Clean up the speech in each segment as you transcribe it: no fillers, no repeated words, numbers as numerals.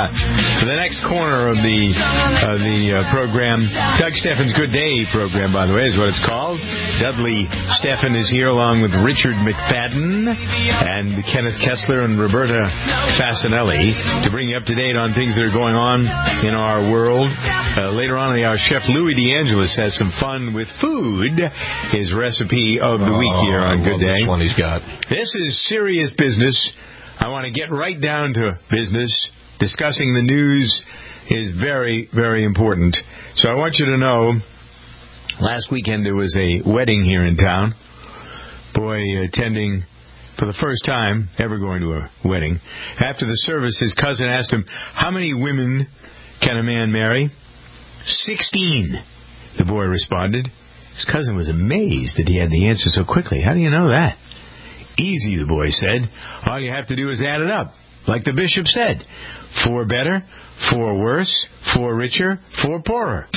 For the next corner of the program, Doug Steffen's Good Day program, by the way, is what it's called. Dudley Steffen is here along with Richard McFadden and Kenneth Kessler and Roberta Fasinelli to bring you up to date on things that are going on in our world. Later on in the hour, Chef Louis DeAngelis has some fun with food. His recipe of the week here on Good Day. This one he's got. This is serious business. I want to get right down to business. Discussing the news is very, very important. So I want you to know, last weekend there was a wedding here in town. Boy attending for the first time ever going to a wedding. After the service, his cousin asked him, how many women can a man marry? 16, the boy responded. His cousin was amazed that he had the answer so quickly. How do you know that? Easy, the boy said. All you have to do is add it up. Like the bishop said. 4 better, 4 worse, 4 richer, 4 poorer.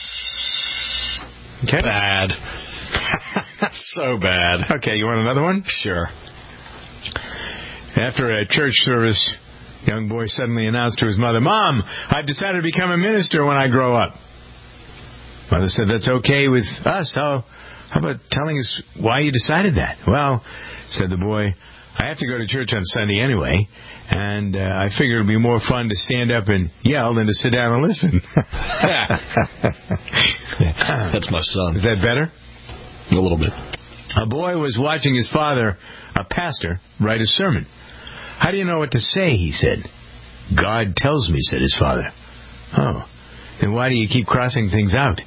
Okay? Bad. So bad. Okay, you want another one? Sure. After a church service, young boy suddenly announced to his mother, Mom, I've decided to become a minister when I grow up. Mother said, that's okay with us. How about telling us why you decided that? Well, said the boy, I have to go to church on Sunday anyway, and I figured it would be more fun to stand up and yell than to sit down and listen. That's my son. Is that better? A little bit. A boy was watching his father, a pastor, write a sermon. How do you know what to say, he said. God tells me, said his father. Oh, then why do you keep crossing things out?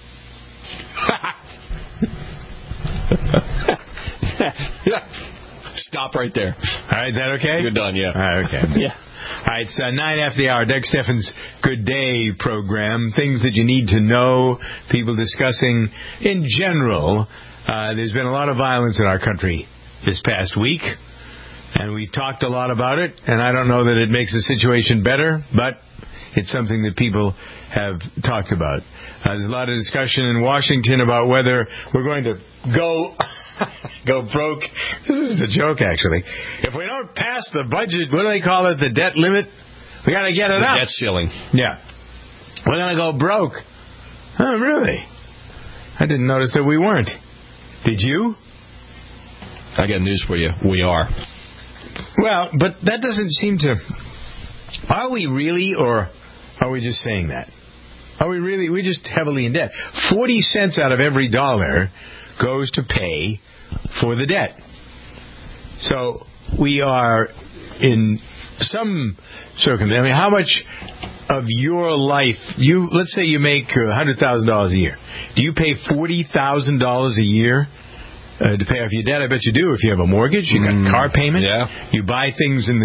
Stop right there. All right, that okay? You're done, yeah. All right, okay. Yeah. All right, it's 9 after the hour. Doug Steffen's Good Day program. Things that you need to know. People discussing in general. There's been a lot of violence in our country this past week. And we've talked a lot about it. And I don't know that it makes the situation better, but it's something that people have talked about. There's a lot of discussion in Washington about whether we're going to go broke. This is a joke, actually. If we don't pass the budget, what do they call it, the debt limit? We got to get it up. The debt ceiling. Yeah. We're going to go broke. Oh, really? I didn't notice that we weren't. Did you? I got news for you. We are. Well, but that doesn't seem to... Are we really, or are we just saying that? Are we really? We're just heavily in debt. 40 cents out of every dollar goes to pay for the debt. So we are in some circumstance. I mean, how much of your life, let's say you make $100,000 a year. Do you pay $40,000 a year to pay off your debt? I bet you do if you have a mortgage. You got a car payment. Yeah. You buy things in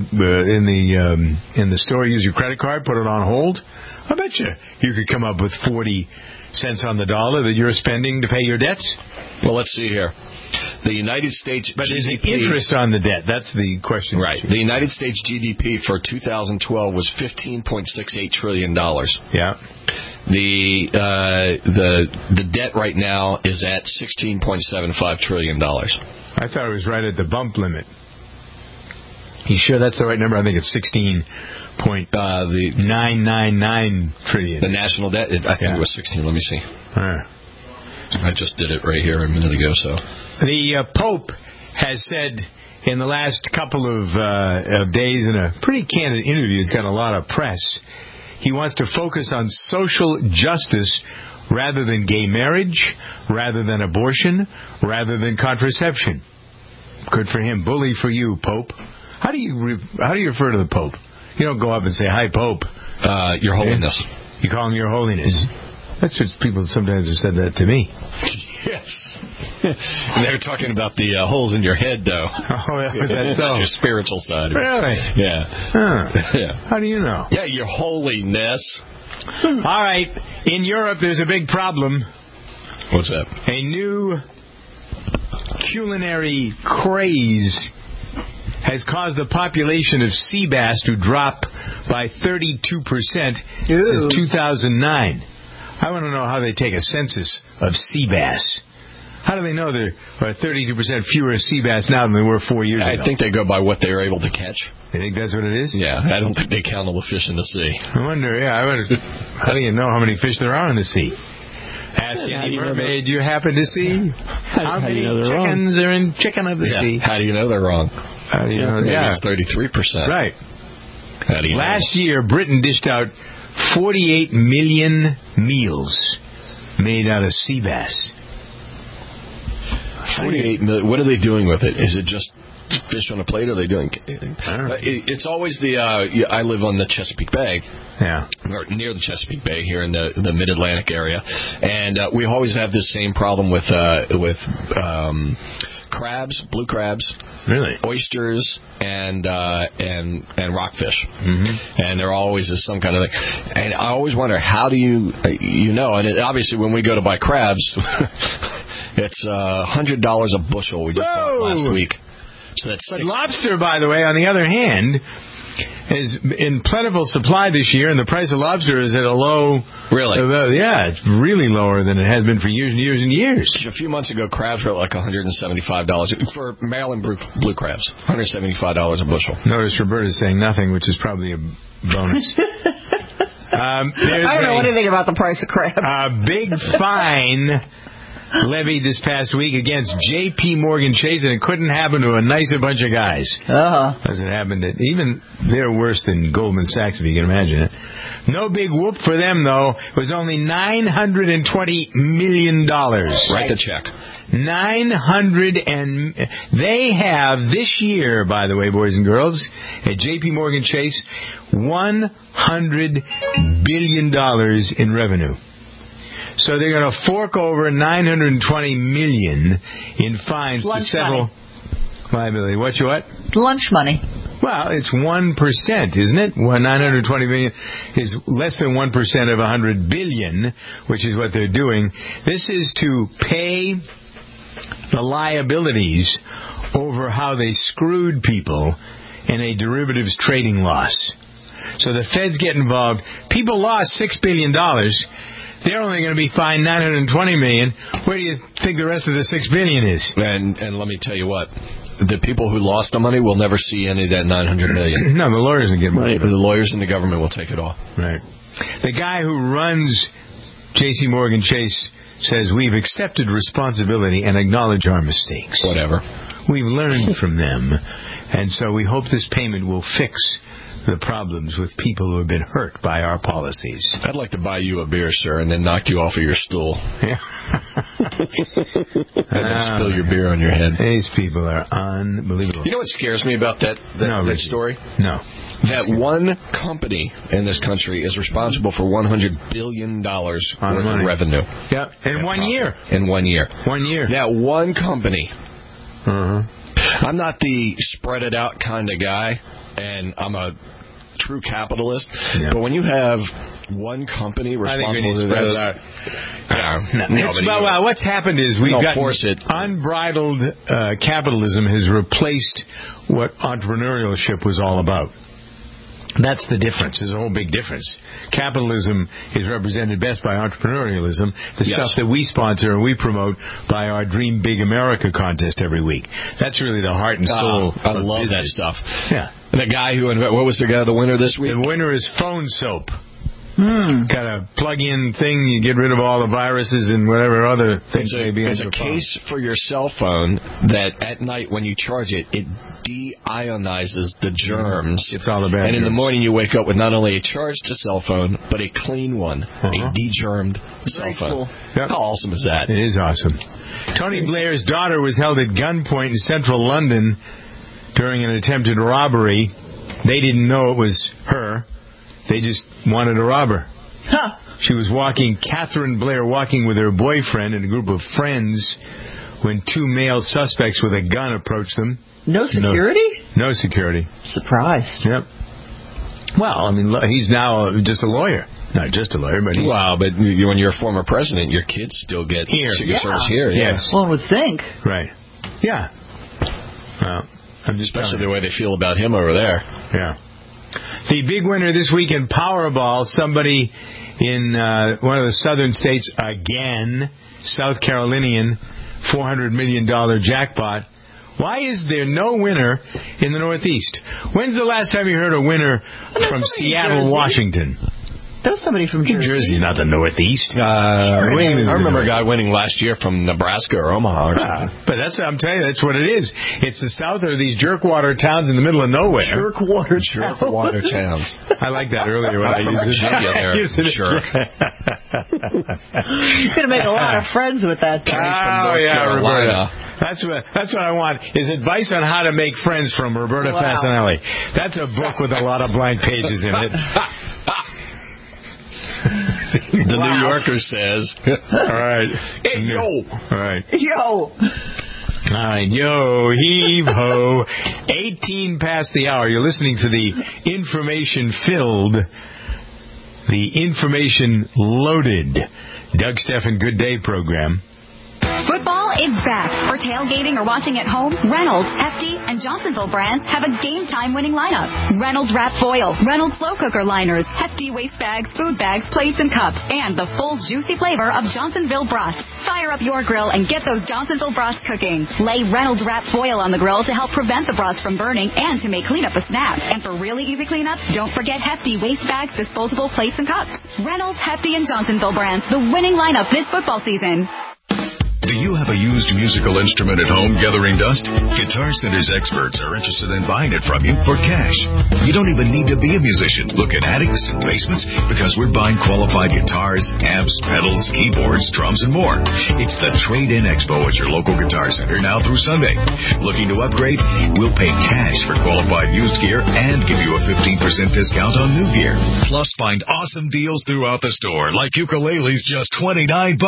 the store. Use your credit card. Put it on hold. I bet you could come up with 40 cents on the dollar that you're spending to pay your debts. Well, let's see here. The United States but GDP... is it interest on the debt? That's the question. Right. The United States GDP for 2012 was $15.68 trillion. Yeah. The debt right now is at $16.75 trillion. I thought it was right at the bump limit. You sure that's the right number? I think it's 16.999 trillion. The national debt, I think it was 16. Let me see. I just did it right here a minute ago. So the Pope has said in the last couple of days in a pretty candid interview, he's got a lot of press. He wants to focus on social justice rather than gay marriage, rather than abortion, rather than contraception. Good for him. Bully for you, Pope. How do you refer to the Pope? You don't go up and say, "Hi, Pope." Your Holiness. You call him Your Holiness. That's what people sometimes have said that to me. Yes. They were talking about the holes in your head, though. Oh, that's so. Your spiritual side. Really? Yeah. Huh. Yeah. How do you know? Yeah, Your Holiness. All right. In Europe, there's a big problem. What's that? A new culinary craze has caused the population of sea bass to drop by 32% since 2009. I want to know how they take a census of sea bass. How do they know there are 32% fewer sea bass now than there were 4 years ago? I think they go by what they were able to catch. You think that's what it is? Yeah, I don't think they count all the fish in the sea. I wonder, how do you know how many fish there are in the sea? Ask any mermaid you happen to see. How many chickens are in Chicken of the Sea? How do you know they're wrong? How do you know? It's 33%. Right. How do you Last year, Britain dished out 48 million meals made out of sea bass. 48 million. What are they doing with it? Is it just fish on a plate? Or are they doing? It's always the. I live on the Chesapeake Bay. Yeah. Or near the Chesapeake Bay here in the Mid-Atlantic area, and we always have this same problem with crabs, blue crabs, really, oysters, and rockfish, mm-hmm. and there always is some kind of thing. And I always wonder, how do you And obviously, when we go to buy crabs, it's $100 a bushel. We just bought last week. So that's lobster, by the way, on the other hand, is in plentiful supply this year, and the price of lobster is at a low. Really? Yeah, it's really lower than it has been for years and years and years. A few months ago, crabs were like $175 for Maryland blue crabs. $175 a bushel. Notice Roberta's saying nothing, which is probably a bonus. I don't know anything about the price of crab. A big fine levied this past week against J.P. Morgan Chase, and it couldn't happen to a nicer bunch of guys. As it happened to, even they're worse than Goldman Sachs, if you can imagine it. No big whoop for them, though. It was only $920 million. Write the check. They have this year, by the way, boys and girls, at J.P. Morgan Chase, $100 billion in revenue. So they're going to fork over $920 million in fines to settle liability. What? Lunch money. Well, it's 1%, isn't it? $920 million is less than 1% of $100 billion, which is what they're doing. This is to pay the liabilities over how they screwed people in a derivatives trading loss. So the feds get involved. People lost $6 billion. They're only going to be fined $920 million. Where do you think the rest of the $6 billion is? And let me tell you what. The people who lost the money will never see any of that $900 million. No, the lawyers will get money. The lawyers and the government will take it all. Right. The guy who runs J.C. Morgan Chase says, we've accepted responsibility and acknowledge our mistakes. Whatever. We've learned from them. And so we hope this payment will fix the problems with people who have been hurt by our policies. I'd like to buy you a beer, sir, and then knock you off of your stool. Yeah. And then spill your beer on your head. These people are unbelievable. You know what scares me about that story? No. That one company in this country is responsible for $100 billion worth of revenue. Yeah, in 1 year. In 1 year. 1 year. That one company. Uh-huh. I'm not the spread it out kind of guy, and I'm a true capitalist. Yeah. But when you have one company responsible for that, well, what's happened is we've got unbridled capitalism has replaced what entrepreneurship was all about. That's the difference. There's a whole big difference. Capitalism is represented best by entrepreneurialism, the stuff that we sponsor and we promote by our Dream Big America contest every week. That's really the heart and soul of I love business. that stuff. Yeah. And the guy who what was the winner this week? The winner is phone soap. Kind of plug-in thing. You get rid of all the viruses and whatever other things may be on your phone. It's a case for your cell phone that at night when you charge it, it deionizes the germs. It's all the bad And in germs. the morning you wake up with not only a charged cell phone, but a clean one, a de-germed cell phone. Cool. Yep. How awesome is that? It is awesome. Tony Blair's daughter was held at gunpoint in central London during an attempted robbery. They didn't know it was her. They just wanted to rob her. Huh. She was Catherine Blair walking with her boyfriend and a group of friends when two male suspects with a gun approached them. No security? No security. Surprised. Yep. Well, I mean, he's now just a lawyer. Not just a lawyer, but but when you're a former president, your kids still get Secret Service here. Yes. One would think. Right. Yeah. Well, I'm just especially the way they feel about him over there. Yeah. The big winner this week in Powerball, somebody in one of the southern states again, South Carolinian, $400 million jackpot. Why is there no winner in the Northeast? When's the last time you heard a winner from Seattle, Washington? There's somebody from Jersey. New Jersey's not the Northeast. I remember a guy winning last year from Nebraska or Omaha. But I'm telling you, that's what it is. It's the South or these jerkwater towns in the middle of nowhere. Jerkwater towns. I like that earlier when I used Virginia there. Jerk. You're going to make a lot of friends with that. Roberta. That's what I want, is advice on how to make friends from Roberta Fasanelli. That's a book with a lot of blank pages in it. The New Yorker says. All right. Hey, yo. All right. Yo. All right. Yo, heave ho. 18 past the hour. You're listening to the information-filled, the information-loaded Doug Stephan Good Day program. Football is back. For tailgating or watching at home, Reynolds, Hefty, and Johnsonville brands have a game-time winning lineup. Reynolds Wrap Foil, Reynolds Slow Cooker Liners, Hefty Waste Bags, Food Bags, Plates, and Cups, and the full juicy flavor of Johnsonville Brats. Fire up your grill and get those Johnsonville Brats cooking. Lay Reynolds Wrap Foil on the grill to help prevent the brats from burning and to make cleanup a snap. And for really easy cleanup, don't forget Hefty Waste Bags, disposable plates, and cups. Reynolds, Hefty, and Johnsonville brands, the winning lineup this football season. Do you have a used musical instrument at home gathering dust? Guitar Center's experts are interested in buying it from you for cash. You don't even need to be a musician. Look at attics and basements because we're buying qualified guitars, amps, pedals, keyboards, drums, and more. It's the Trade-In Expo at your local Guitar Center now through Sunday. Looking to upgrade? We'll pay cash for qualified used gear and give you a 15% discount on new gear. Plus, find awesome deals throughout the store, like ukuleles just $29.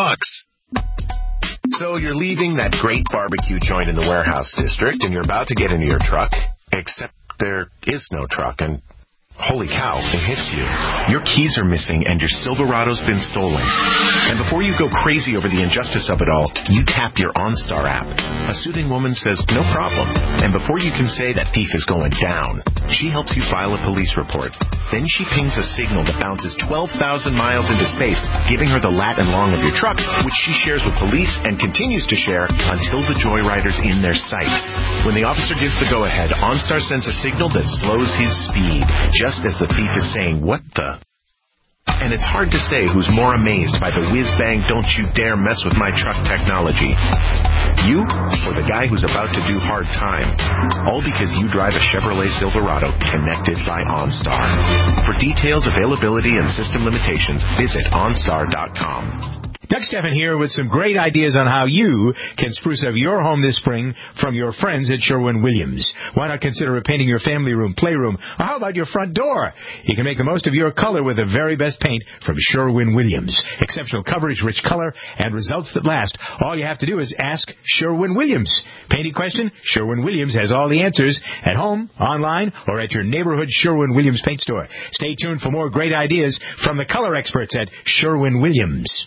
So you're leaving that great barbecue joint in the Warehouse District, and you're about to get into your truck, except there is no truck, and holy cow, it hits you. Your keys are missing, and your Silverado's been stolen. And before you go crazy over the injustice of it all, you tap your OnStar app. A soothing woman says, no problem. And before you can say that thief is going down, she helps you file a police report. Then she pings a signal that bounces 12,000 miles into space, giving her the lat and long of your truck, which she shares with police and continues to share until the joyrider's in their sights. When the officer gives the go-ahead, OnStar sends a signal that slows his speed, just as the thief is saying, what the? And it's hard to say who's more amazed by the whiz-bang don't you dare mess with my truck technology. You or the guy who's about to do hard time. All because you drive a Chevrolet Silverado connected by OnStar. For details, availability, and system limitations, visit OnStar.com. Doug Stephan here with some great ideas on how you can spruce up your home this spring from your friends at Sherwin-Williams. Why not consider repainting your family room, playroom, or how about your front door? You can make the most of your color with the very best paint from Sherwin-Williams. Exceptional coverage, rich color, and results that last. All you have to do is ask Sherwin-Williams. Painting question? Sherwin-Williams has all the answers at home, online, or at your neighborhood Sherwin-Williams paint store. Stay tuned for more great ideas from the color experts at Sherwin-Williams.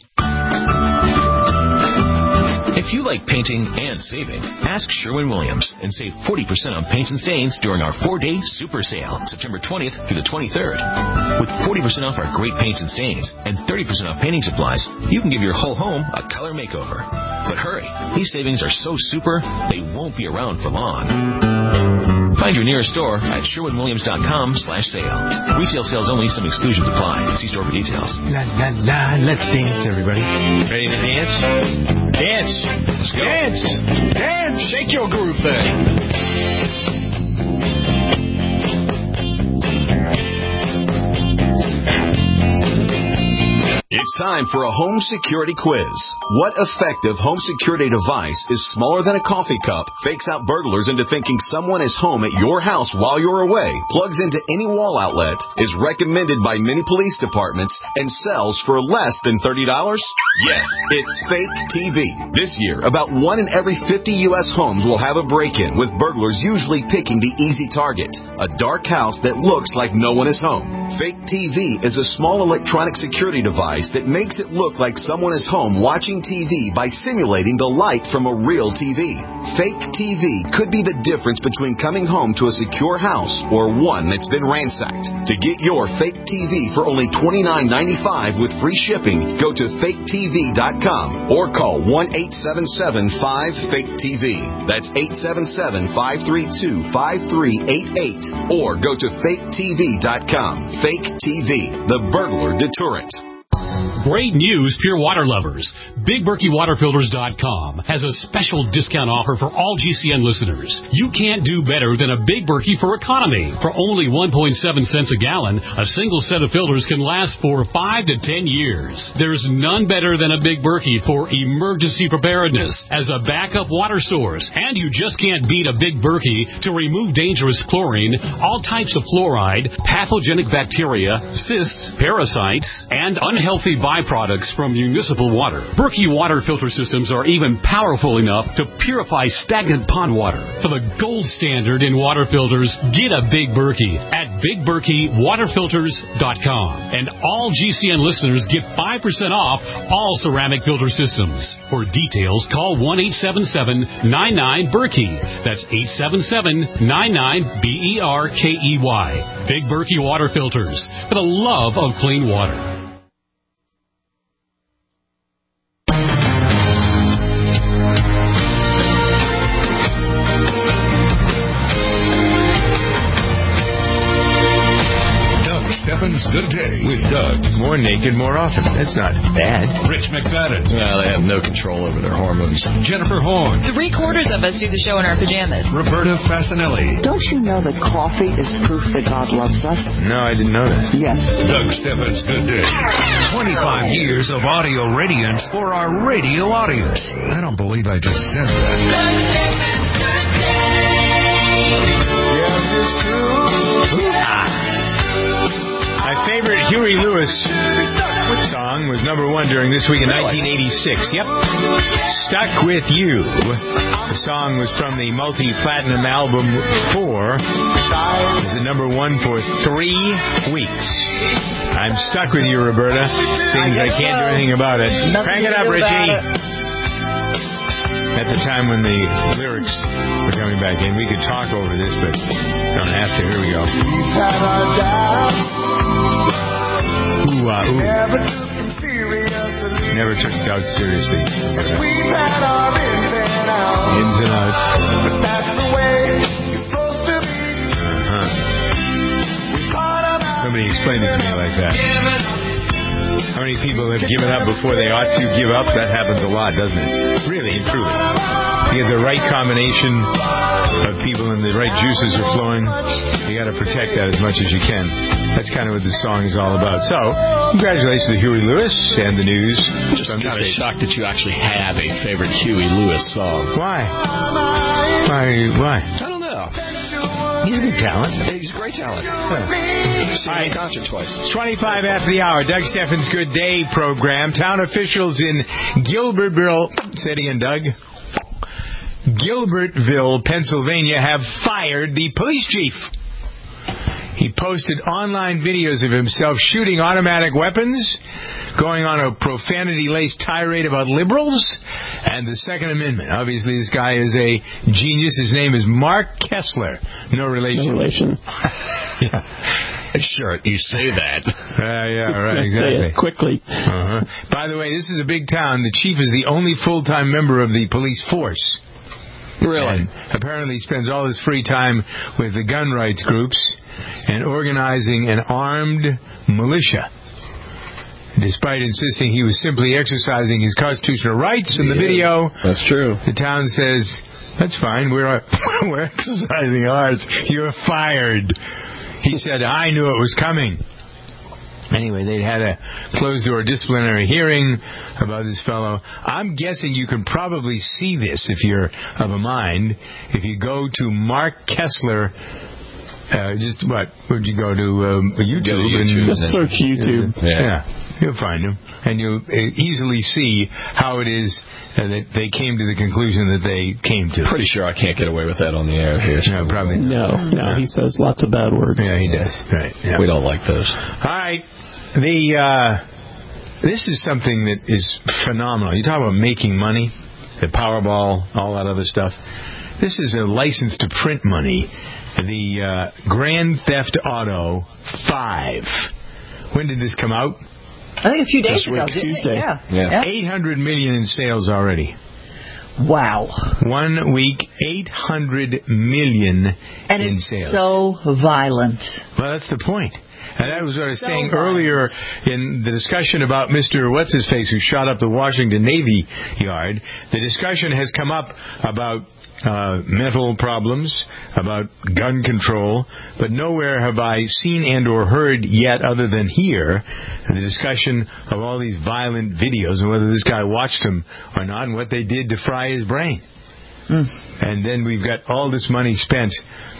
If you like painting and saving, ask Sherwin-Williams and save 40% on paints and stains during our 4-day super sale, September 20th through the 23rd. With 40% off our great paints and stains and 30% off painting supplies, you can give your whole home a color makeover. But hurry, these savings are so super, they won't be around for long. Find your nearest store at SherwinWilliams.com/sale. Retail sales only. Some exclusions apply. See store for details. La, la, la. Let's dance, everybody. Ready to dance? Dance. Let's go. Dance. Dance. Shake your groove thing. It's time for a home security quiz. What effective home security device is smaller than a coffee cup, fakes out burglars into thinking someone is home at your house while you're away, plugs into any wall outlet, is recommended by many police departments, and sells for less than $30? Yes, it's Fake TV. This year, about 1 in every 50 U.S. homes will have a break-in, with burglars usually picking the easy target, a dark house that looks like no one is home. Fake TV is a small electronic security device that makes it look like someone is home watching TV by simulating the light from a real TV. Fake TV could be the difference between coming home to a secure house or one that's been ransacked. To get your fake TV for only $29.95 with free shipping, go to faketv.com or call 1-877-5-FAKE-TV. That's 877-532-5388 or go to faketv.com. Fake TV, the burglar deterrent. Great news, pure water lovers. BigBerkeyWaterFilters.com has a special discount offer for all GCN listeners. You can't do better than a Big Berkey for economy. For only 1.7 cents a gallon, a single set of filters can last for 5 to 10 years. There's none better than a Big Berkey for emergency preparedness as a backup water source. And you just can't beat a Big Berkey to remove dangerous chlorine, all types of fluoride, pathogenic bacteria, cysts, parasites, and unhealthy byproducts from municipal water. Berkey water filter systems are even powerful enough to purify stagnant pond water. For the gold standard in water filters, get a Big Berkey at BigBerkeyWaterFilters.com. And all GCN listeners get 5% off all ceramic filter systems. For details, call 1-877-99-BERKEY. That's 877-99-BERKEY. Big Berkey Water Filters, for the love of clean water. Steffens Good Day with Doug. More naked, more often. That's not bad. Rich McFadden. Well, they have no control over their hormones. Jennifer Horn. 3/4 of us do the show in our pajamas. Roberta Fasanelli. Don't you know that coffee is proof that God loves us? No, I didn't know that. Yes. Doug Steffens Good Day. 25 years of audio radiance for our radio audience. I don't believe I just said that. Yes, it's true. My favorite Huey Lewis song was #1 during This Week in 1986. Yep. Stuck With You. The song was from the multi-platinum album 4. It was at #1 for 3 weeks. I'm stuck with you, Roberta. Seems I can't do anything about it. Crank it up, Richie. At the time when the lyrics were coming back in, we could talk over this, but don't have to. Here we go. We've had our doubts. Never took doubts seriously. We've had our ins and outs. But that's the way it's supposed to be. Nobody explained it to me like that. How many people have given up before they ought to give up? That happens a lot, doesn't it? Really and truly. You get the right combination of people and the right juices are flowing. You got to protect that as much as you can. That's kind of what this song is all about. So, congratulations to Huey Lewis and the news. Just kind of shocked that you actually have a favorite Huey Lewis song. Why? I don't know. He's a good talent. He's a great talent. Seen him in concert twice. It's 25 after the hour. Doug Steffens' Good Day program. Town officials in Gilbertville. Say it again, Doug. Gilbertville, Pennsylvania, have fired the police chief. He posted online videos of himself shooting automatic weapons, going on a profanity-laced tirade about liberals and the Second Amendment. Obviously, this guy is a genius. His name is Mark Kessler. No relation. No relation. Yeah. Sure, you say that. Yeah, right, exactly. Say it quickly. By the way, this is a big town. The chief is the only full-time member of the police force. Really? And apparently spends all his free time with the gun rights groups and organizing an armed militia. Despite insisting he was simply exercising his constitutional rights in the video. That's true. The town says, that's fine, we're exercising ours. You're fired. He said, I knew it was coming. Anyway, they had a closed-door disciplinary hearing about this fellow. I'm guessing you can probably see this if you're of a mind. If you go to Mark Kessler, would you go to YouTube? Just search YouTube. Yeah, you'll find him. And you'll easily see how it is that they came to the conclusion that they came to. Pretty sure I can't get away with that on the air here. No, probably not. No, he says lots of bad words. Yeah, he does. Right. Yeah. We don't like those. All right. The this is something that is phenomenal. You talk about making money, the Powerball, all that other stuff. This is a license to print money. The Grand Theft Auto 5. When did this come out? I think a few days ago. Tuesday. Yeah. 800 million in sales already. Wow. 1 week, 800 million in sales. So violent. Well, that's the point. And that was what I was saying earlier in the discussion about Mr. What's-His-Face who shot up the Washington Navy Yard. The discussion has come up about mental problems, about gun control, but nowhere have I seen and or heard yet, other than here, the discussion of all these violent videos and whether this guy watched them or not and what they did to fry his brain. And then we've got all this money spent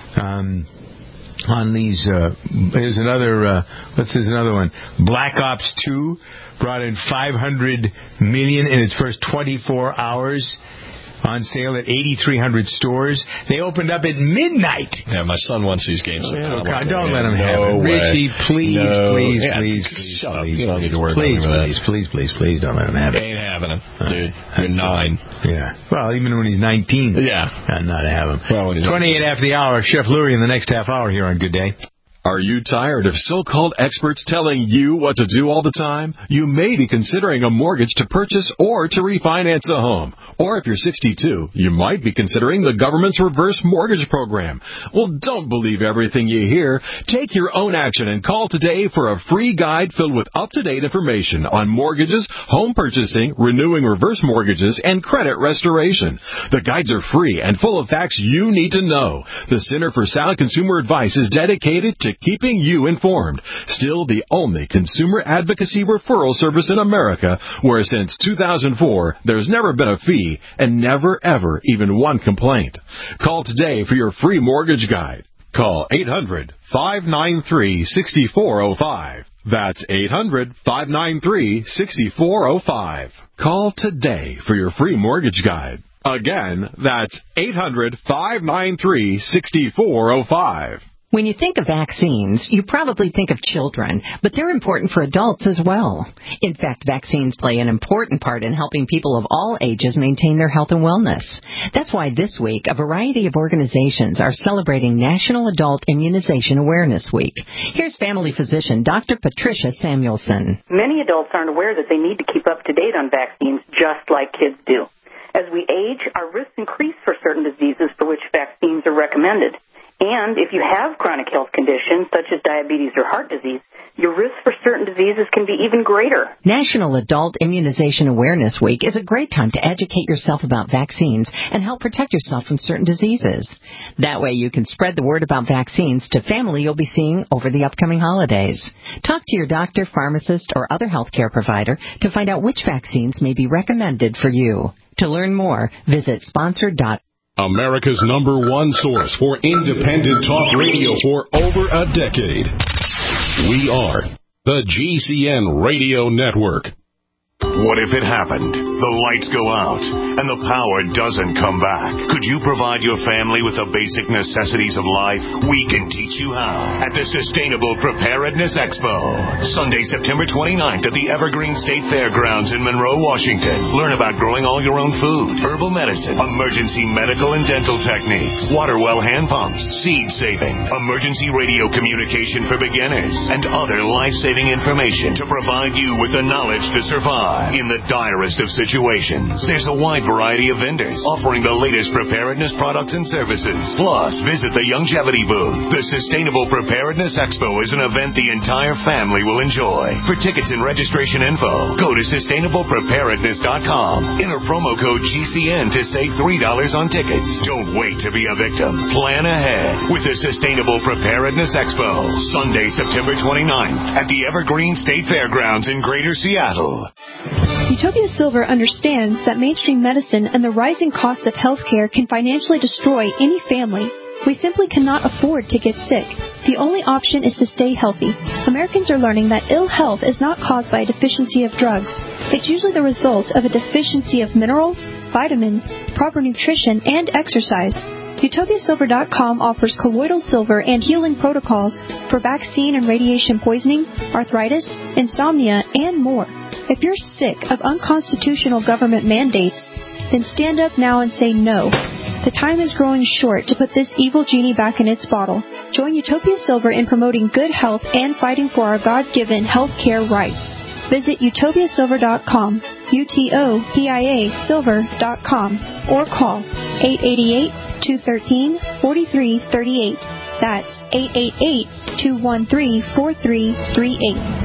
on these. There's another. There's another one. Black Ops 2 brought in $500 million in its first 24 hours. On sale at 8,300 stores. They opened up at midnight. Yeah, my son wants these games. Don't let him have it. Richie, please. Shut up. You don't need to worry about that. Please don't let him have it. Ain't having him, dude. You're 9. Yeah. Well, even when he's 19. Yeah. I'm not having him. Well, 28 after the hour. Chef Louie in the next half hour here on Good Day. Are you tired of so-called experts telling you what to do all the time? You may be considering a mortgage to purchase or to refinance a home. Or if you're 62, you might be considering the government's reverse mortgage program. Well, don't believe everything you hear. Take your own action and call today for a free guide filled with up-to-date information on mortgages, home purchasing, renewing reverse mortgages, and credit restoration. The guides are free and full of facts you need to know. The Center for Sound Consumer Advice is dedicated to keeping you informed. Still the only consumer advocacy referral service in America where since 2004 there's never been a fee and never ever even one complaint. Call today for your free mortgage guide. Call 800-593-6405. That's 800-593-6405. Call today for your free mortgage guide. Again, that's 800-593-6405. When you think of vaccines, you probably think of children, but they're important for adults as well. In fact, vaccines play an important part in helping people of all ages maintain their health and wellness. That's why this week, a variety of organizations are celebrating National Adult Immunization Awareness Week. Here's family physician Dr. Patricia Samuelson. Many adults aren't aware that they need to keep up to date on vaccines just like kids do. As we age, our risks increase for certain diseases for which vaccines are recommended. And if you have chronic health conditions such as diabetes or heart disease, your risk for certain diseases can be even greater. National Adult Immunization Awareness Week is a great time to educate yourself about vaccines and help protect yourself from certain diseases. That way you can spread the word about vaccines to family you'll be seeing over the upcoming holidays. Talk to your doctor, pharmacist, or other healthcare provider to find out which vaccines may be recommended for you. To learn more, visit sponsor.org. America's #1 source for independent talk radio for over a decade. We are the GCN Radio Network. What if it happened? The lights go out and the power doesn't come back. Could you provide your family with the basic necessities of life? We can teach you how at the Sustainable Preparedness Expo. Sunday, September 29th at the Evergreen State Fairgrounds in Monroe, Washington. Learn about growing all your own food, herbal medicine, emergency medical and dental techniques, water well hand pumps, seed saving, emergency radio communication for beginners, and other life-saving information to provide you with the knowledge to survive in the direst of situations. There's a wide variety of vendors offering the latest preparedness products and services. Plus, visit the Longevity booth. The Sustainable Preparedness Expo is an event the entire family will enjoy. For tickets and registration info, go to sustainablepreparedness.com. Enter promo code GCN to save $3 on tickets. Don't wait to be a victim. Plan ahead with the Sustainable Preparedness Expo. Sunday, September 29th at the Evergreen State Fairgrounds in Greater Seattle. Utopia Silver understands that mainstream medicine and the rising cost of healthcare can financially destroy any family. We simply cannot afford to get sick. The only option is to stay healthy. Americans are learning that ill health is not caused by a deficiency of drugs. It's usually the result of a deficiency of minerals, vitamins, proper nutrition, and exercise. UtopiaSilver.com offers colloidal silver and healing protocols for vaccine and radiation poisoning, arthritis, insomnia, and more. If you're sick of unconstitutional government mandates, then stand up now and say no. The time is growing short to put this evil genie back in its bottle. Join Utopia Silver in promoting good health and fighting for our God-given health care rights. Visit utopiasilver.com, UTOPIA silver.com, or call 888-213-4338. That's 888-213-4338.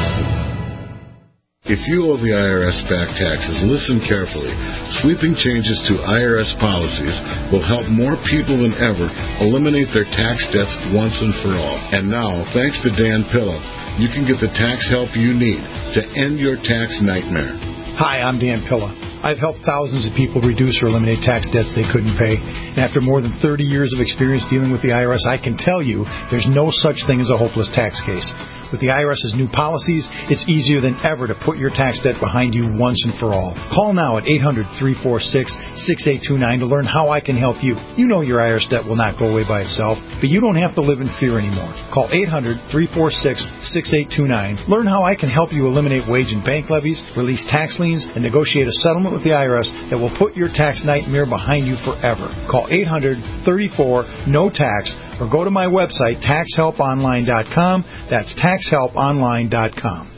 If you owe the IRS back taxes, listen carefully. Sweeping changes to IRS policies will help more people than ever eliminate their tax debts once and for all. And now, thanks to Dan Pilla, you can get the tax help you need to end your tax nightmare. Hi, I'm Dan Pilla. I've helped thousands of people reduce or eliminate tax debts they couldn't pay. And after more than 30 years of experience dealing with the IRS, I can tell you there's no such thing as a hopeless tax case. With the IRS's new policies, it's easier than ever to put your tax debt behind you once and for all. Call now at 800-346-6829 to learn how I can help you. You know your IRS debt will not go away by itself, but you don't have to live in fear anymore. Call 800-346-6829. Learn how I can help you eliminate wage and bank levies, release tax liens, and negotiate a settlement with the IRS that will put your tax nightmare behind you forever. Call 800-34-NO-TAX or go to my website, taxhelponline.com. That's taxhelponline.com.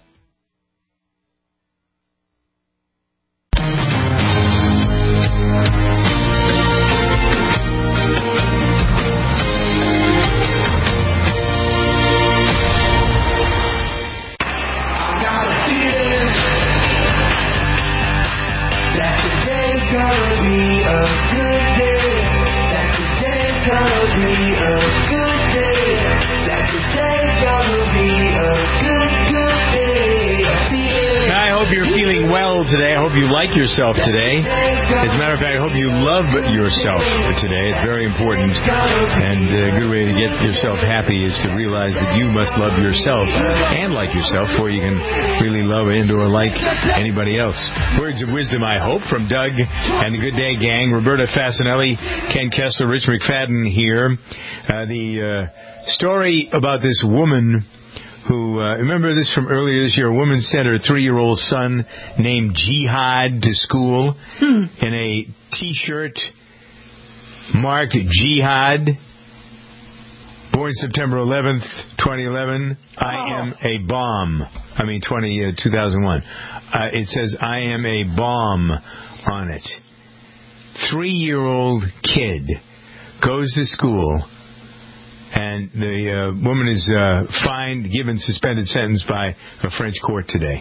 Today. I hope you like yourself today. As a matter of fact, I hope you love yourself today. It's very important. And a good way to get yourself happy is to realize that you must love yourself and like yourself before you can really love and or like anybody else. Words of wisdom, I hope, from Doug and the Good Day Gang. Roberta Fasanelli, Ken Kessler, Rich McFadden here. The story about this woman who, remember this from earlier this year, a woman sent her 3-year-old son named Jihad to school in a T-shirt marked Jihad, born September 11th, 2011, I am a bomb. 2001. It says, I am a bomb on it. 3-year-old kid goes to school, and the woman is fined, given suspended sentence by a French court today.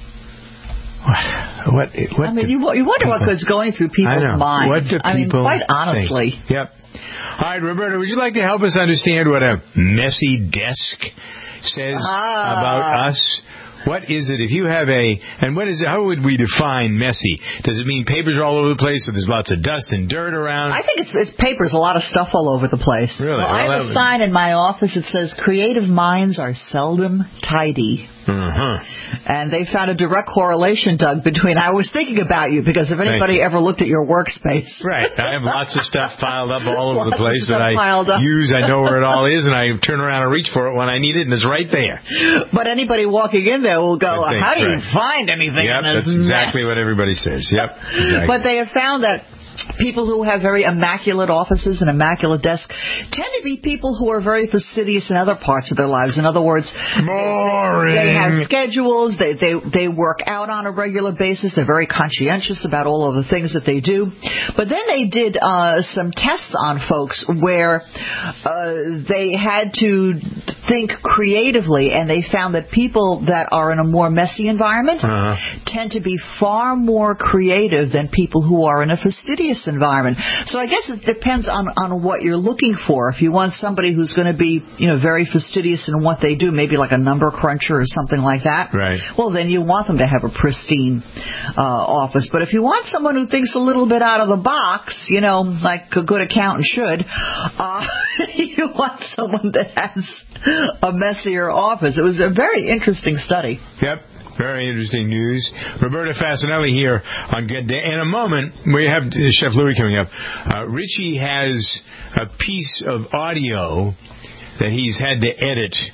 What you wonder what goes going through people's minds. What do people quite honestly. think? Yep. All right, Roberta, would you like to help us understand what a messy desk says about us? What is it if you have and what is it, how would we define messy? Does it mean papers are all over the place, or there's lots of dust and dirt around? I think it's papers, a lot of stuff all over the place. Really? Well, I have a sign in my office that says, creative minds are seldom tidy. And they found a direct correlation, Doug, between, I was thinking about you, because if anybody ever looked at your workspace. Right. I have lots of stuff piled up all over the place that I use. I know where it all is, and I turn around and reach for it when I need it, and it's right there. But anybody walking in there will go, how do you find anything in this that's exactly what everybody says. Yep. Exactly. But they have found that people who have very immaculate offices and immaculate desks tend to be people who are very fastidious in other parts of their lives. In other words, they have schedules, they work out on a regular basis, they're very conscientious about all of the things that they do. But then they did some tests on folks where they had to think creatively, and they found that people that are in a more messy environment tend to be far more creative than people who are in a fastidious environment. So I guess it depends on what you're looking for. If you want somebody who's going to be, very fastidious in what they do, maybe like a number cruncher or something like that, right? Well, then you want them to have a pristine office. But if you want someone who thinks a little bit out of the box, like a good accountant should, you want someone that has a messier office. It was a very interesting study. Yep. Very interesting news. Roberta Fasanelli here on Good Day. In a moment, we have Chef Louie coming up. Richie has a piece of audio that he's had to edit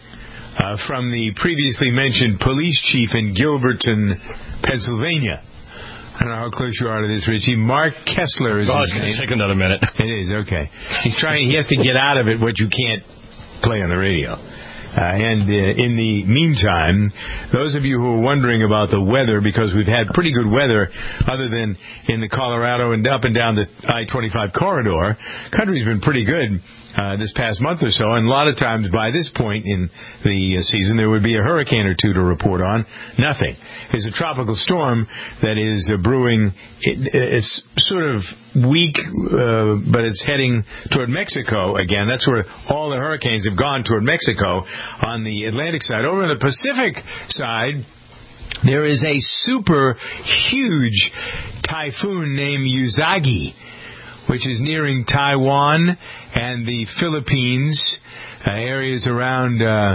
from the previously mentioned police chief in Gilberton, Pennsylvania. I don't know how close you are to this, Richie. Mark Kessler is his name. It's going to take another minute. It is, okay. He has to get out of it what you can't play on the radio. And in the meantime, those of you who are wondering about the weather, because we've had pretty good weather other than in the Colorado and up and down the I-25 corridor, country's been pretty good this past month or so, and a lot of times by this point in the season there would be a hurricane or two to report on. Nothing. There's a tropical storm that is brewing. It's sort of weak, but it's heading toward Mexico again. That's where all the hurricanes have gone, toward Mexico on the Atlantic side. Over on the Pacific side, there is a super huge typhoon named Usagi, which is nearing Taiwan and the Philippines, areas around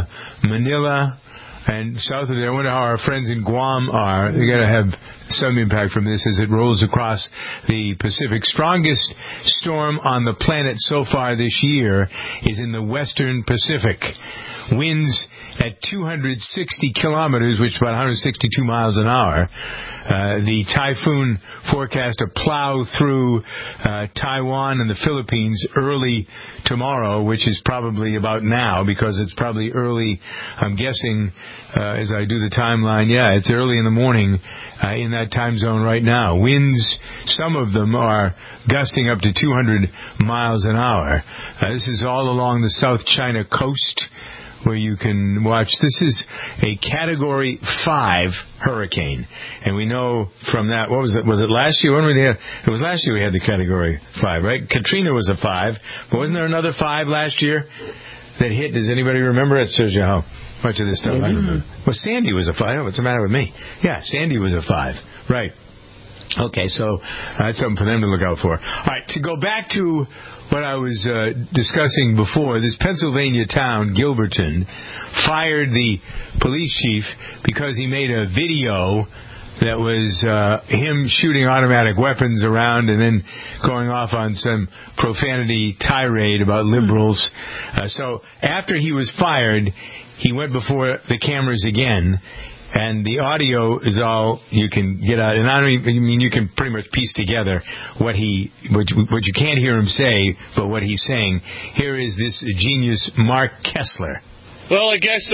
Manila and south of there. I wonder how our friends in Guam are. They're going to have some impact from this as it rolls across the Pacific. Strongest storm on the planet so far this year is in the western Pacific. Winds at 260 kilometers, which is about 162 miles an hour. The typhoon forecast to plow through Taiwan and the Philippines early tomorrow, which is probably about now, because it's probably early, I'm guessing, as I do the timeline, it's early in the morning in that time zone right now. Winds, some of them are gusting up to 200 miles an hour. This is all along the South China coast, where you can watch. This is a Category 5 hurricane. And we know from that, what was it? Was it last year? When we had? It was last year we had the Category 5, right? Katrina was a 5. But wasn't there another 5 last year that hit? Does anybody remember? It shows you how much of this stuff I remember. Well, Sandy was a 5. What's the matter with me? Yeah, Sandy was a 5. Right. Okay, so that's something for them to look out for. All right, to go back to what I was discussing before, this Pennsylvania town, Gilberton, fired the police chief because he made a video that was him shooting automatic weapons around and then going off on some profanity tirade about liberals. So after he was fired, he went before the cameras again. And the audio is all you can get out, and you can pretty much piece together what you can't hear him say, but what he's saying. Here is this genius, Mark Kessler. Well, I guess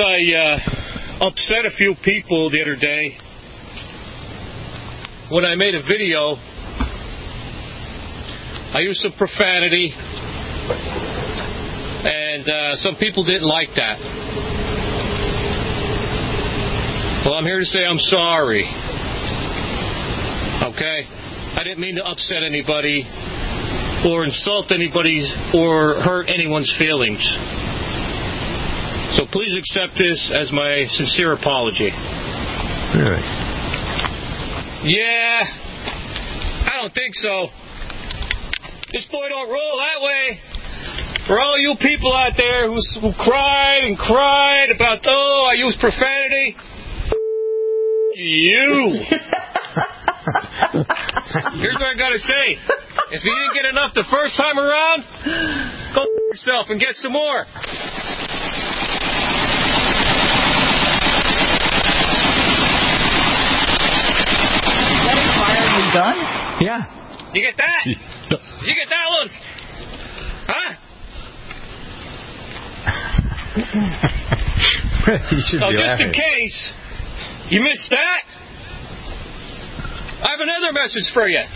I upset a few people the other day when I made a video. I used some profanity, and some people didn't like that. Well, I'm here to say I'm sorry. Okay? I didn't mean to upset anybody or insult anybody or hurt anyone's feelings. So please accept this as my sincere apology. Really? Yeah. I don't think so. This boy don't roll that way. For all you people out there who cried and cried about, I used profanity. You. Here's what I gotta say. If you didn't get enough the first time around, go yourself and get some more. Letting fire be done? Yeah. You get that? You get that one? Huh? You should be just laughing. In case you missed that, I have another message for you.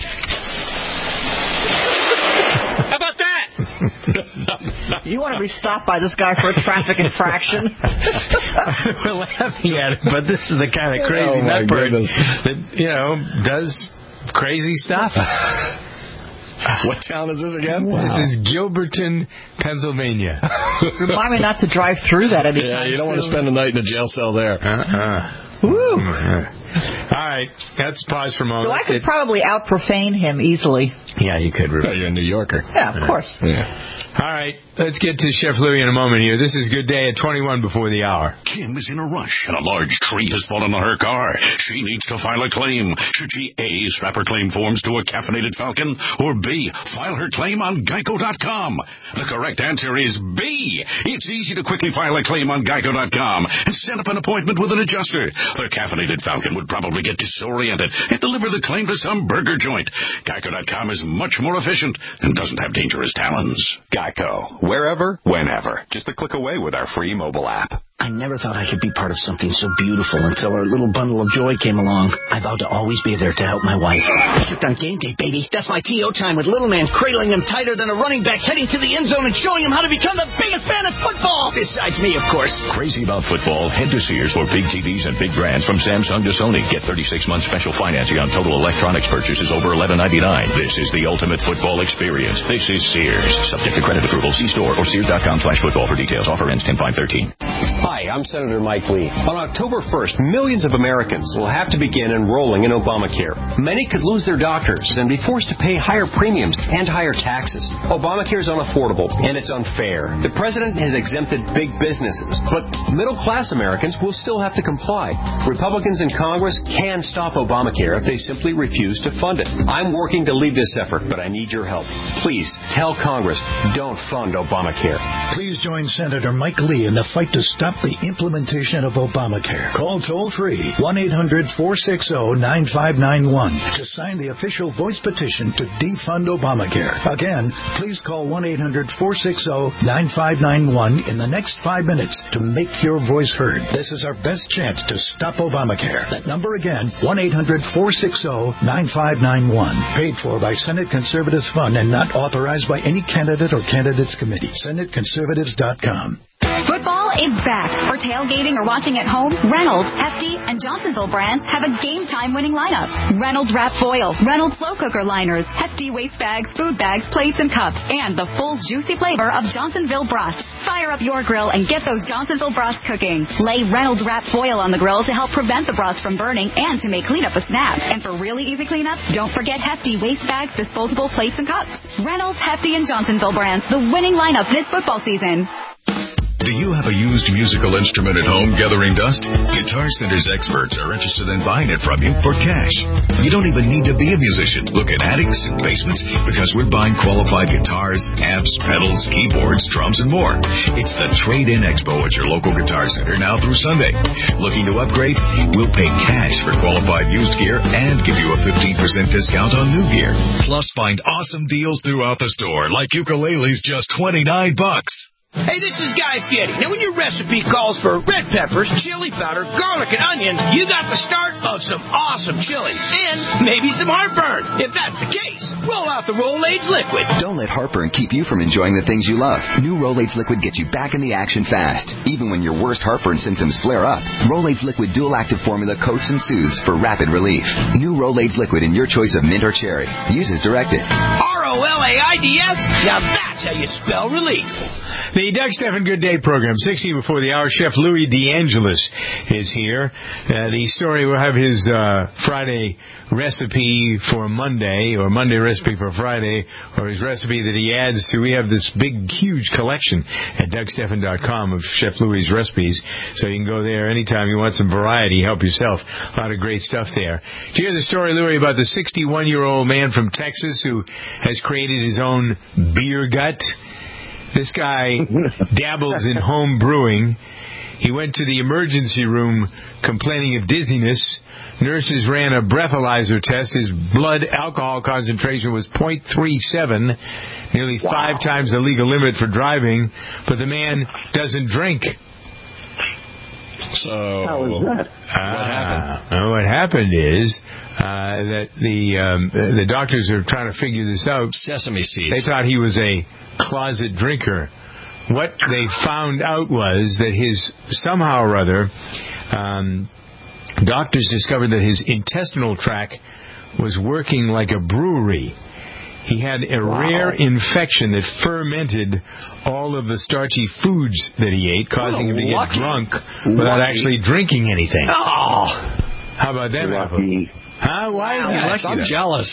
How about that? You want to be stopped by this guy for a traffic infraction? We're laughing at it, but this is the kind of crazy nutbird that does crazy stuff. What town is this again? Wow. This is Gilberton, Pennsylvania. Remind me not to drive through that anytime you don't want to spend the night in a jail cell there. Woo. All right, let's pause for a moment. So I could probably out-profane him easily. Yeah, you could, Ruby. You're a New Yorker. Yeah, of course. Yeah. All right, let's get to Chef Louie in a moment here. This is Good Day at 21 before the hour. Kim is in a rush, and a large tree has fallen on her car. She needs to file a claim. Should she A, strap her claim forms to a caffeinated Falcon, or B, file her claim on Geico.com? The correct answer is B. It's easy to quickly file a claim on Geico.com and set up an appointment with an adjuster. The caffeinated Falcon would probably get disoriented and deliver the claim to some burger joint. Geico.com is much more efficient and doesn't have dangerous talons. Geico. Wherever, whenever. Just a click away with our free mobile app. I never thought I could be part of something so beautiful until our little bundle of joy came along. I vowed to always be there to help my wife. Except on game day, baby. That's my TO time with little man cradling him tighter than a running back, heading to the end zone and showing him how to become the biggest fan of football. Besides me, of course. Crazy about football? Head to Sears for big TVs and big brands from Samsung to Sony. Get 36-month special financing on total electronics purchases over $11.99. This is the ultimate football experience. This is Sears. Subject to credit approval. See store or Sears.com/football for details. Offer ends 10/5/13. Hi, I'm Senator Mike Lee. On October 1st, millions of Americans will have to begin enrolling in Obamacare. Many could lose their doctors and be forced to pay higher premiums and higher taxes. Obamacare is unaffordable and it's unfair. The president has exempted big businesses, but middle-class Americans will still have to comply. Republicans in Congress can stop Obamacare if they simply refuse to fund it. I'm working to lead this effort, but I need your help. Please tell Congress, don't fund Obamacare. Please join Senator Mike Lee in the fight to stop the implementation of Obamacare. Call toll-free 1-800-460-9591 to sign the official voice petition to defund Obamacare. Again, please call 1-800-460-9591 in the next 5 minutes to make your voice heard. This is our best chance to stop Obamacare. That number again, 1-800-460-9591. Paid for by Senate Conservatives Fund and not authorized by any candidate or candidates committee. SenateConservatives.com. Football is back. For tailgating or watching at home, Reynolds, Hefty, and Johnsonville brands have a game-time winning lineup. Reynolds Wrap Foil, Reynolds Slow Cooker Liners, Hefty Waste Bags, Food Bags, Plates, and Cups, and the full juicy flavor of Johnsonville Broth. Fire up your grill and get those Johnsonville broths cooking. Lay Reynolds Wrap Foil on the grill to help prevent the broths from burning and to make cleanup a snap. And for really easy cleanup, don't forget Hefty Waste Bags, disposable plates, and cups. Reynolds, Hefty, and Johnsonville brands, the winning lineup this football season. Do you have a used musical instrument at home gathering dust? Guitar Center's experts are interested in buying it from you for cash. You don't even need to be a musician. Look at attics and basements because we're buying qualified guitars, amps, pedals, keyboards, drums, and more. It's the Trade-In Expo at your local Guitar Center now through Sunday. Looking to upgrade? We'll pay cash for qualified used gear and give you a 15% discount on new gear. Plus, find awesome deals throughout the store, like ukuleles just $29. Hey, this is Guy Fieri. Now, when your recipe calls for red peppers, chili powder, garlic, and onions, you got the start of some awesome chili and maybe some heartburn. If that's the case, roll out the Rolaids Liquid. Don't let heartburn keep you from enjoying the things you love. New Rolaids Liquid gets you back in the action fast, even when your worst heartburn symptoms flare up. Rolaids Liquid dual-active formula coats and soothes for rapid relief. New Rolaids Liquid in your choice of mint or cherry. Use as directed. Rolaids? Now that's how you spell relief. The Doug Stephan Good Day program, 16 before the hour. Chef Louie DeAngelis is here. The story will have his Friday recipe for Monday, or Monday recipe for Friday, or his recipe that he adds to. We have this big, huge collection at DougStephan.com of Chef Louie's recipes, so you can go there anytime you want some variety. Help yourself. A lot of great stuff there. Did you hear the story, Louie, about the 61-year-old man from Texas who has created his own beer gut? This guy dabbles in home brewing. He went to the emergency room complaining of dizziness. Nurses ran a breathalyzer test. His blood alcohol concentration was 0.37, nearly 5 times the legal limit for driving, but the man doesn't drink. So how was that? What happened? What happened is that the doctors are trying to figure this out. Sesame seeds. They thought he was a closet drinker. What they found out was that somehow or other, doctors discovered that his intestinal tract was working like a brewery. He had a rare infection that fermented all of the starchy foods that he ate, causing him to get drunk without actually drinking anything. Oh. How about that? Lucky. Huh? Why? Wow. Are you I'm jealous.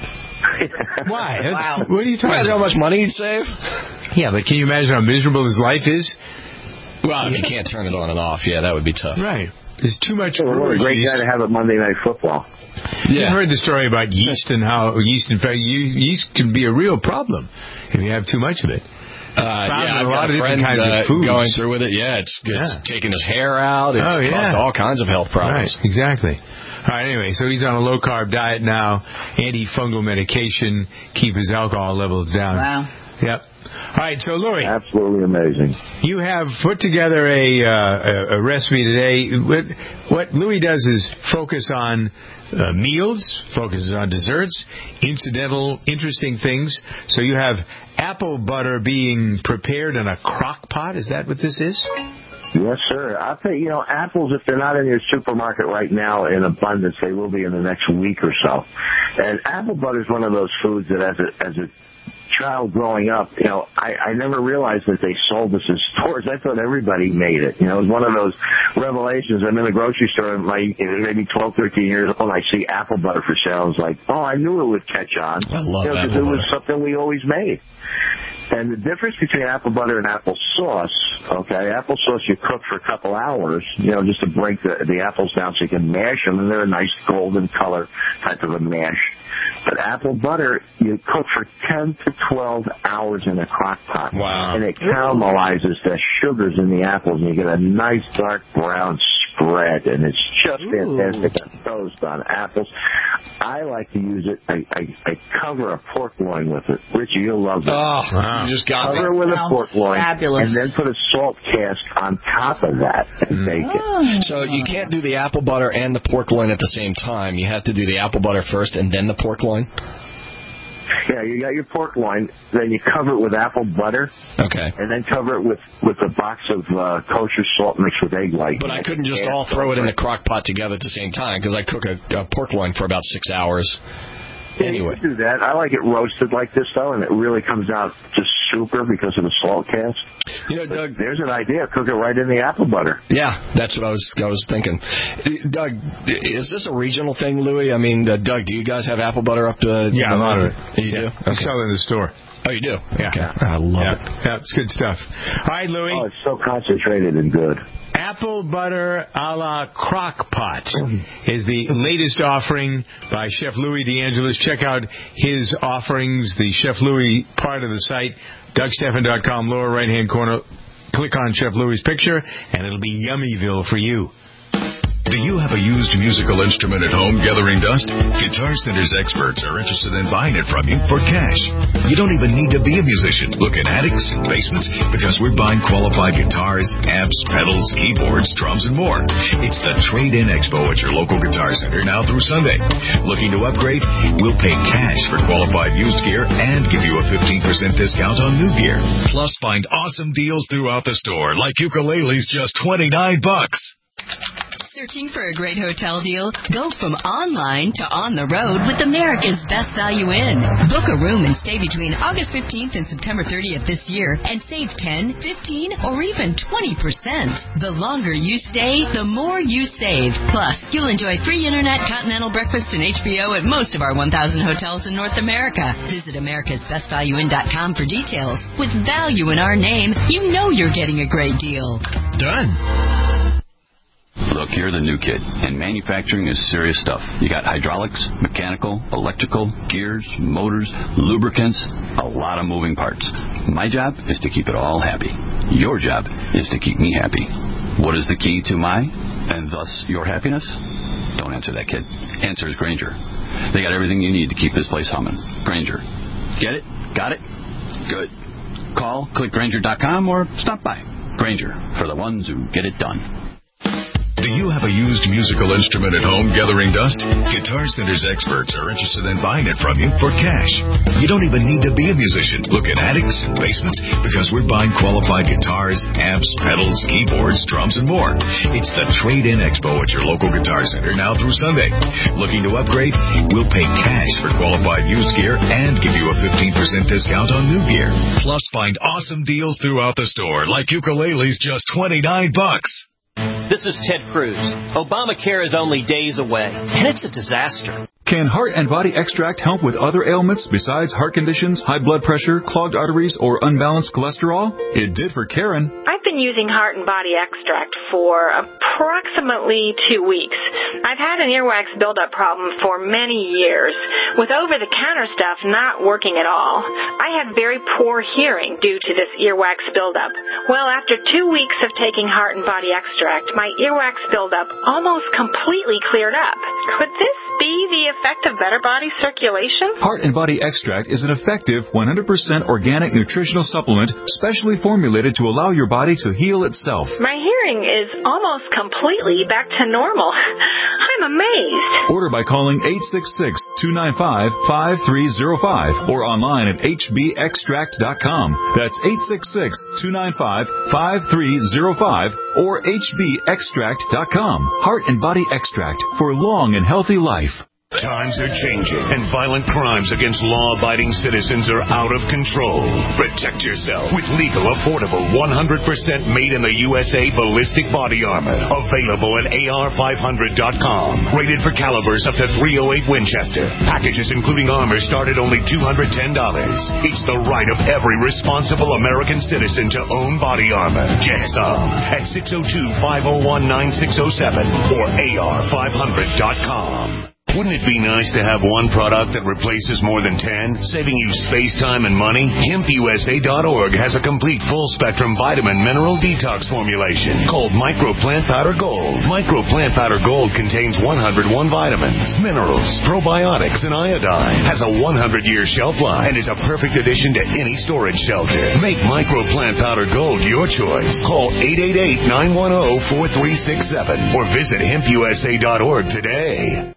Why? Wow. What are you talking about? How much money he'd save? Yeah, but can you imagine how miserable his life is? Well, if you can't turn it on and off, yeah, that would be tough. Right. There's too much. What a great guy to have at Monday Night Football. You've heard the story about yeast and how yeast, in fact, yeast can be a real problem if you have too much of it. I've got a friend going through with it. Yeah, it's taking his hair out. It's caused all kinds of health problems. Right, exactly. All right, anyway, so he's on a low-carb diet now, antifungal medication, keep his alcohol levels down. Wow. Yep. All right, so Louis. Absolutely amazing. You have put together a recipe today. What Louis does is focus on meals, focuses on desserts, incidental, interesting things. So you have apple butter being prepared in a crock pot. Is that what this is? Yes, sir. I'll tell you, apples, if they're not in your supermarket right now in abundance, they will be in the next week or so. And apple butter is one of those foods that as a child growing up, I never realized that they sold this in stores. I thought everybody made it. It was one of those revelations. I'm in the grocery store, maybe 12, 13 years old, and I see apple butter for sale. I was like, I knew it would catch on. I love apple butter. Because it was something we always made. And the difference between apple butter and apple sauce, apple sauce you cook for a couple hours, just to break the apples down so you can mash them, and they're a nice golden color type of a mash. But apple butter, you cook for 10 to 12 hours in a crock pot. Wow. And it caramelizes the sugars in the apples, and you get a nice dark brown spread, and it's just fantastic on toast, on apples. I like to use it. I cover a pork loin with it. Richie, you'll love it. Oh, wow. You just got Cover it with a pork loin, fabulous. and then put a salt cask on top of that and bake it. So you can't do the apple butter and the pork loin at the same time. You have to do the apple butter first and then the pork loin? Yeah, you got your pork loin, then you cover it with apple butter. Okay. And then cover it with a box of kosher salt mixed with egg white. But I couldn't just all throw it in the crock pot together at the same time because I cook a pork loin for about 6 hours. Anyway. You can do that. I like it roasted like this, though, and it really comes out just super because of the salt cast. Doug, there's an idea. Cook it right in the apple butter. Yeah, that's what I was thinking. Doug, is this a regional thing, Louis? I mean, Doug, do you guys have apple butter up to... Yeah, a lot of it. You do? We sell it in the store. Oh, you do? Yeah. Okay. I love it. Yeah, it's good stuff. All right, Louis. Oh, it's so concentrated and good. Apple butter a la crock pot is the latest offering by Chef Louis DeAngelis. Check out his offerings, the Chef Louis part of the site, DougStephan.com, lower right-hand corner. Click on Chef Louis' picture, and it'll be Yummyville for you. Do you have a used musical instrument at home gathering dust? Guitar Center's experts are interested in buying it from you for cash. You don't even need to be a musician. Look in attics and basements because we're buying qualified guitars, amps, pedals, keyboards, drums, and more. It's the Trade-In Expo at your local Guitar Center now through Sunday. Looking to upgrade? We'll pay cash for qualified used gear and give you a 15% discount on new gear. Plus, find awesome deals throughout the store, like ukuleles just $29. Searching for a great hotel deal? Go from online to on the road with America's Best Value Inn. Book a room and stay between August 15th and September 30th this year and save 10, 15, or even 20%. The longer you stay, the more you save. Plus, you'll enjoy free internet, continental breakfast, and HBO at most of our 1,000 hotels in North America. Visit americasbestvalueinn.com for details. With value in our name, you know you're getting a great deal. Done. Look, you're the new kid, and manufacturing is serious stuff. You got hydraulics, mechanical, electrical, gears, motors, lubricants, a lot of moving parts. My job is to keep it all happy. Your job is to keep me happy. What is the key to my, and thus your happiness? Don't answer that, kid. Answer is Grainger. They got everything you need to keep this place humming. Grainger. Get it? Got it? Good. Call, click Grainger.com, or stop by. Grainger, for the ones who get it done. Do you have a used musical instrument at home gathering dust? Guitar Center's experts are interested in buying it from you for cash. You don't even need to be a musician. Look in attics and basements because we're buying qualified guitars, amps, pedals, keyboards, drums, and more. It's the Trade-In Expo at your local Guitar Center now through Sunday. Looking to upgrade? We'll pay cash for qualified used gear and give you a 15% discount on new gear. Plus, find awesome deals throughout the store, like ukuleles just $29. This is Ted Cruz. Obamacare is only days away, and it's a disaster. Can Heart and Body Extract help with other ailments besides heart conditions, high blood pressure, clogged arteries, or unbalanced cholesterol? It did for Karen. I've been using Heart and Body Extract for approximately 2 weeks. I've had an earwax buildup problem for many years, with over-the-counter stuff not working at all. I had very poor hearing due to this earwax buildup. Well, after 2 weeks of taking Heart and Body Extract, my earwax buildup almost completely cleared up. Could this be the effect of better body circulation? Heart and Body Extract is an effective 100% organic nutritional supplement specially formulated to allow your body to heal itself. My hearing is almost completely back to normal. I'm amazed. Order by calling 866-295-5305 or online at hbextract.com. That's 866-295-5305 or hbextract.com. Heart and Body Extract for long and healthy life. Times are changing, and violent crimes against law-abiding citizens are out of control. Protect yourself with legal, affordable, 100% made in the USA ballistic body armor. Available at AR500.com. Rated for calibers up to .308 Winchester. Packages including armor start at only $210. It's the right of every responsible American citizen to own body armor. Get some at 602-501-9607 or AR500.com. Wouldn't it be nice to have one product that replaces more than 10, saving you space, time, and money? HempUSA.org has a complete full-spectrum vitamin mineral detox formulation called Micro Plant Powder Gold. Micro Plant Powder Gold contains 101 vitamins, minerals, probiotics, and iodine. Has a 100-year shelf life and is a perfect addition to any storage shelter. Make Micro Plant Powder Gold your choice. Call 888-910-4367 or visit HempUSA.org today.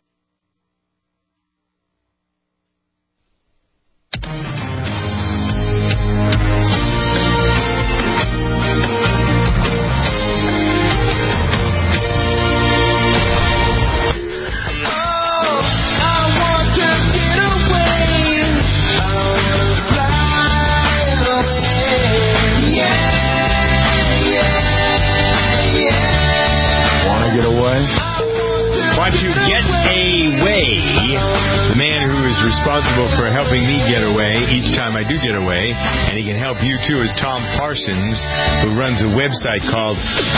Responsible for helping me get away each time I do get away, and he can help you too, is Tom Parsons, who runs a website called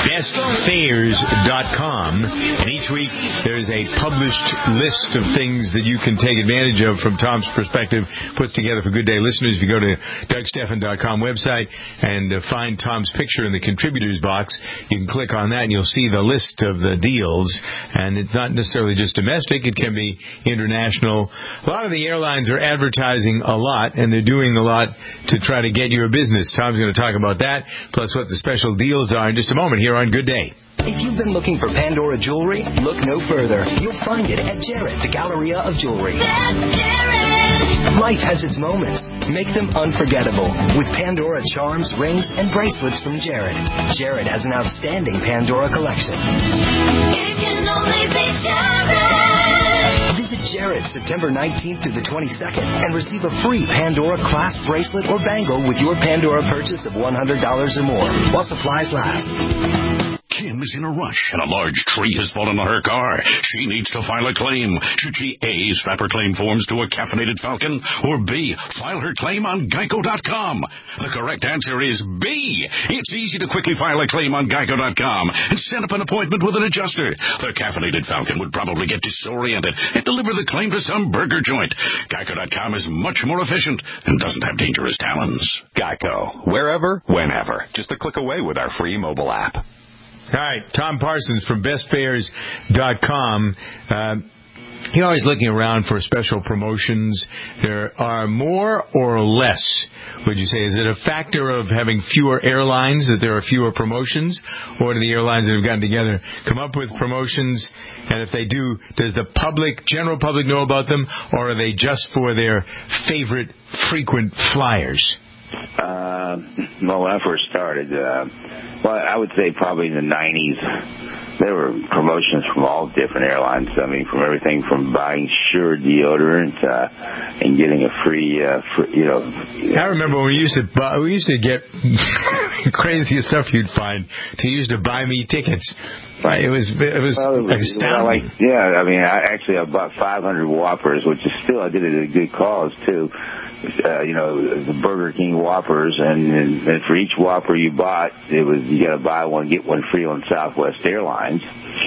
bestfares.com, and each week there's a published list of things that you can take advantage of from Tom's perspective, puts together for Good Day listeners. If you go to DougStephan.com website and find Tom's picture in the contributors box, you can click on that and you'll see the list of the deals, and it's not necessarily just domestic, it can be international. A lot of the airlines are advertising a lot, and they're doing a lot to try to get your business. Tom's going to talk about that, plus what the special deals are in just a moment here on Good Day. If you've been looking for Pandora jewelry, look no further. You'll find it at Jared, the Galleria of Jewelry. That's Jared! Life has its moments. Make them unforgettable with Pandora charms, rings, and bracelets from Jared. Jared has an outstanding Pandora collection. It can only be Jared! Visit Jared September 19th through the 22nd and receive a free Pandora clasp bracelet or bangle with your Pandora purchase of $100 or more while supplies last. Kim is in a rush, and a large tree has fallen on her car. She needs to file a claim. Should she A, strap her claim forms to a caffeinated falcon, or B, file her claim on Geico.com? The correct answer is B. It's easy to quickly file a claim on Geico.com and set up an appointment with an adjuster. The caffeinated falcon would probably get disoriented and deliver the claim to some burger joint. Geico.com is much more efficient and doesn't have dangerous talons. Geico. Wherever, whenever. Just a click away with our free mobile app. All right, Tom Parsons from bestfares.com. You're always looking around for special promotions. There are more or less, would you say? Is it a factor of having fewer airlines that there are fewer promotions? Or do the airlines that have gotten together come up with promotions? And if they do, does the general public know about them? Or are they just for their favorite frequent flyers? Well, when I first started, I would say probably in the 90s, there were promotions from all different airlines. I mean, from everything from buying Sure deodorant and getting a free, I remember when we used to get craziest stuff you'd find. You used to buy me tickets. Right. It was astounding. I bought 500 Whoppers, which is still, I did it at a good cause, too. The Burger King Whoppers, and for each Whopper you bought, you got to buy one, get one free on Southwest Airlines.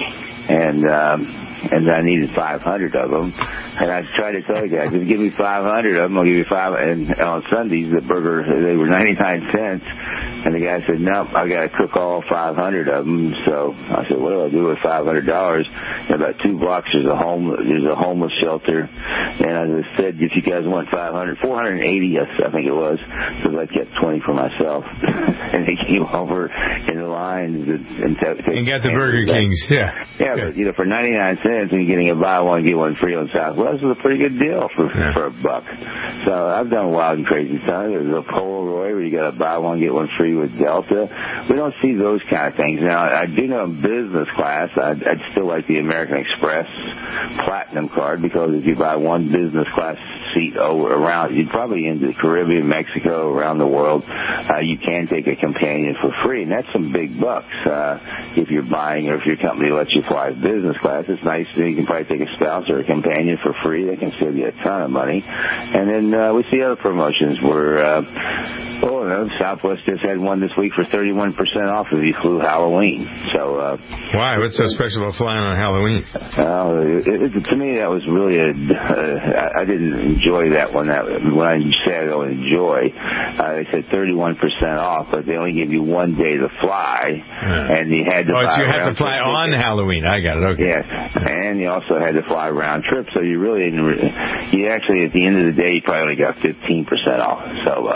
And I needed 500 of them. And I tried to tell the guy, just give me 500 of them, I'll give you 5. And on Sundays, the burger, they were 99 cents. And the guy said, nope, I got to cook all 500 of them. So I said, what do I do with $500? And about 2 blocks, there's a homeless shelter. And I just said, if you guys want 500, 480, I think it was, because I kept 20 for myself. And they came over in the lines and got the Burger Kings, yeah. Yeah, but, for 99 cents and getting a buy one, get one free on Southwest was a pretty good deal for $1. So I've done wild and crazy stuff. There's a Polaroid where you got to buy one, get one free with Delta. We don't see those kind of things. Now, I do know in business class, I'd still like the American Express Platinum card, because if you buy one business class seat around, you'd probably into the Caribbean, Mexico, around the world, you can take a companion for free, and that's some big bucks if you're buying, or if your company lets you fly business class. It's nice that you can probably take a spouse or a companion for free. They can save you a ton of money. And then we see other promotions where Southwest just had one this week for 31% off if you flew Halloween. So why? What's so special about flying on Halloween? To me, that was really I didn't enjoy that one. When I said I don't enjoy, they said 31% off, but they only give you one day to fly, and you had to fly. So you had to fly on Halloween. I got it. Okay. Yes, and you also had to fly round trip, so you really didn't. You actually, at the end of the day, you probably only got 15% off. So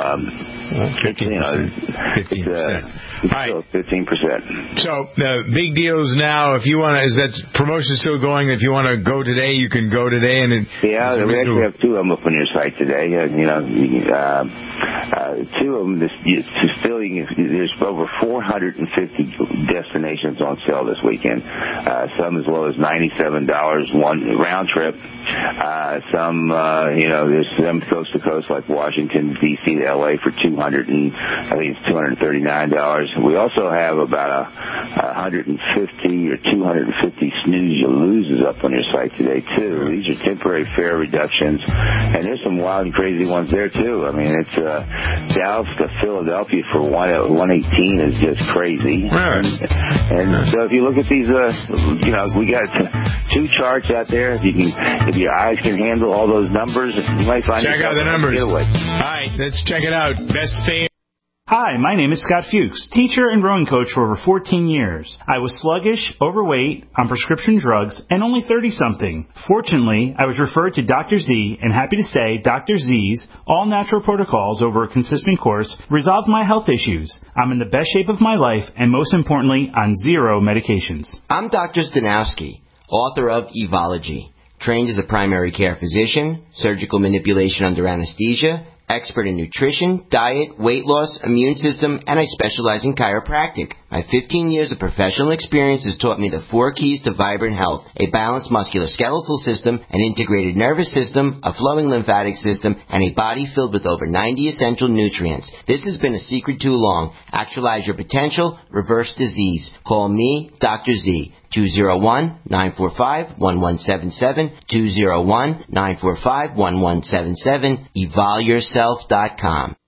15%. It's still 15%. So big deals now. If you want to, is that promotion still going? If you want to go today, you can go today. And we actually have 2 of them up on your site today. Two of them. There's over 450 destinations on sale this weekend. Some as low as $97 one round trip. Some there's some coast to coast like Washington D.C. to L.A. for $239. We also have about 150 or 250 snooze you loses up on your site today too. These are temporary fare reductions, and there's some wild and crazy ones there too. I mean, it's Dallas to Philadelphia for 118 is just crazy. And so if you look at these, we got 2 charts out there. If your eyes can handle all those numbers, you might find check out the numbers. All right, let's check it out. Best fare. Hi, my name is Scott Fuchs, teacher and rowing coach for over 14 years. I was sluggish, overweight, on prescription drugs, and only 30-something. Fortunately, I was referred to Dr. Z, and happy to say Dr. Z's all-natural protocols over a consistent course resolved my health issues. I'm in the best shape of my life, and most importantly, on 0 medications. I'm Dr. Stanowski, author of Evology, trained as a primary care physician, surgical manipulation under anesthesia, expert in nutrition, diet, weight loss, immune system, and I specialize in chiropractic. My 15 years of professional experience has taught me the 4 keys to vibrant health: a balanced musculoskeletal system, an integrated nervous system, a flowing lymphatic system, and a body filled with over 90 essential nutrients. This has been a secret too long. Actualize your potential, reverse disease. Call me, Dr. Z. 201-945-1177, 201-945-1177, evolyourself.com.